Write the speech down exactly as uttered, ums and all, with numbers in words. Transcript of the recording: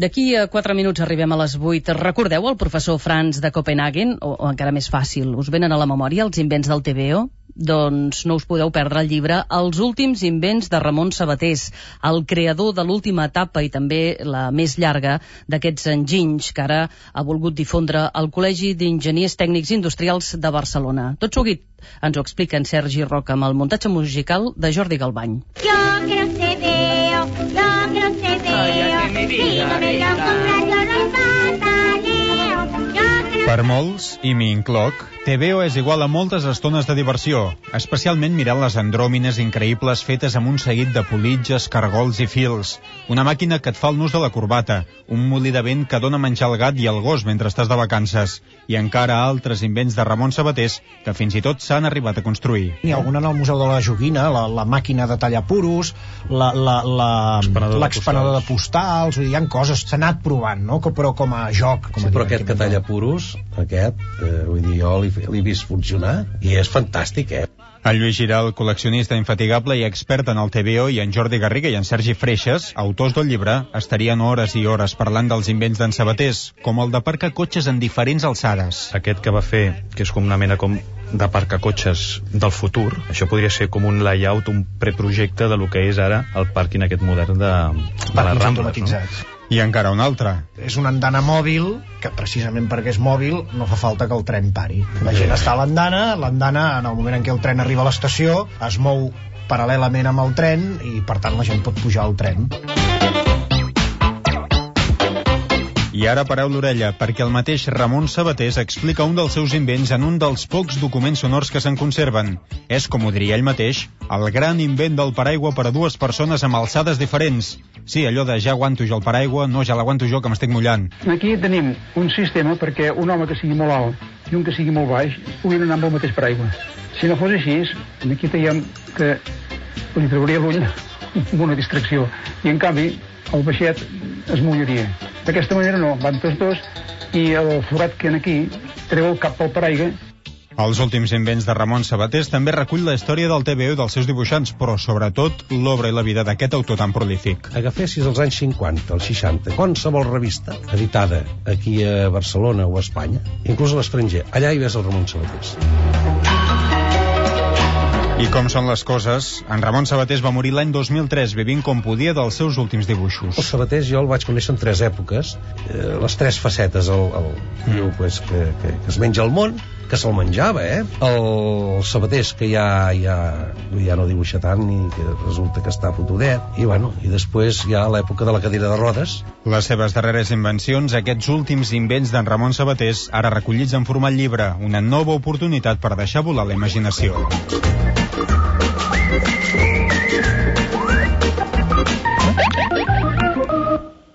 D'aquí a quatre minuts arribem a les vuit. Recordeu el professor Franz de Copenhagen? O, o encara més fàcil, us venen a la memòria els invents del T V O? Doncs no us podeu perdre el llibre Els últims invents de Ramon Sabatés, el creador de l'última etapa i també la més llarga d'aquests enginys que ara ha volgut difondre el Col·legi d'Enginyers Tècnics Industrials de Barcelona. Tot seguit ens ho explica en Sergi Roca amb el muntatge musical de Jordi Galbany. Yo quiero T V O, yo quiero T V O, dígamelo con Radio Roy Pataleo. Per molts, i m'hi incloc, T V O és igual a moltes estones de diversió, especialment mirant les andròmines increïbles fetes amb un seguit de politges, cargols i fils, una màquina que et fa el nus de la corbata, un molí de vent que dona menjar al gat i al gos mentre estàs de vacances, i encara altres invents de Ramon Sabatés que fins i tot s'han arribat a construir. N'hi ha alguna en el Museu de la Joguina, la, la màquina de tallar puros, la, la, la, l'expenedor de postals, vull dir, hi ha coses, s'ha anat provant, no? Però com a joc. Com sí, a però aquest que talla puros, aquest, eh, vull dir, jo l'he vist funcionar i és fantàstic, eh? El Lluís Giral, col·leccionista infatigable i expert en el T V O, i en Jordi Garriga i en Sergi Freixas, autors del llibre, estarien hores i hores parlant dels invents d'en Sabatés, com el d'aparcar cotxes en diferents alçades. Aquest que va fer, que és com una mena com d'aparcar cotxes del futur, això podria ser com un layout, un preprojecte de lo que és ara el pàrquing aquest modern de, de les Rambles, no? I encara un altre. És una andana mòbil, que precisament perquè és mòbil no fa falta que el tren pari. La gent està a l'andana, l'andana en el moment en què el tren arriba a l'estació es mou paral·lelament amb el tren i per tant la gent pot pujar al tren. I ara pareu l'orella, perquè el mateix Ramon Sabatés explica un dels seus invents en un dels pocs documents sonors que se'n conserven. És, com ho diria ell mateix, el gran invent del paraigua per a dues persones amb alçades diferents. Sí, allò de ja aguanto jo el paraigua, no, ja l'aguanto jo que m'estic mullant. Aquí tenim un sistema perquè un home que sigui molt alt i un que sigui molt baix puguin anar amb el mateix paraigua. Si no fos així, aquí veiem que li trauria l'ull amb una distracció. I en canvi, el baixet es mullaria. D'aquesta manera no, van tots dos i el forat que en aquí treu el cap pel paraigua. Els últims invents de Ramon Sabatés també recull la història del T V O i dels seus dibuixants, però sobretot l'obra i la vida d'aquest autor tan prolífic. Agafessis els anys cinquanta, els seixanta, qualsevol revista editada aquí a Barcelona o a Espanya, inclús a l'estranger, allà hi ves el Ramon Sabatés. I com són les coses, en Ramon Sabatés va morir l'any dos mil tres, vivint com podia dels seus últims dibuixos. El Sabatés jo el vaig conèixer en tres èpoques, eh, les tres facetes, el, el mm. pues, que, que, que es menja el món, que se'l menjava, eh? El Sabatés, que ja, ja, ja no dibuixa tant i que resulta que està fotudet, i bueno, i després hi ha l'època de la cadira de rodes. Les seves darreres invencions, aquests últims invents d'en Ramon Sabatés, ara recollits en format llibre, una nova oportunitat per deixar volar la imaginació.